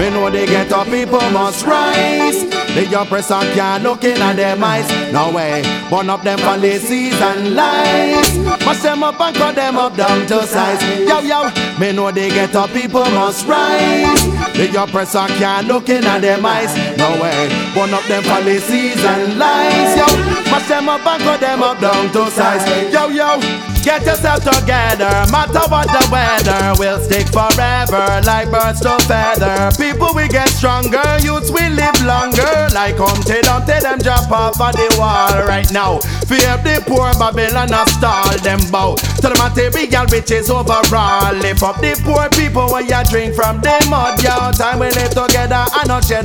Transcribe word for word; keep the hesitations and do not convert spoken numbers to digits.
Me know the ghetto people must rise. The oppressor can't look in at them eyes. No way, burn up them policies and lies. Mash them up and cut them up down to size. Yo, yo, me know the ghetto people must rise. The oppressor can't look in at them eyes. No way, burn up them policies and lies. Yo, mash them up and cut them up down to size. Yo, yo, get yourself together. Matter what the weather, we'll stick forever like birds to feather. People we get stronger, youths we live longer. Like Humpty Dumpty, them drop off of the wall right now. Fear the poor Babylon a stall them bow to the material riches overall. Lift up the poor people when you drink from the mud. Yo, time we live together and not share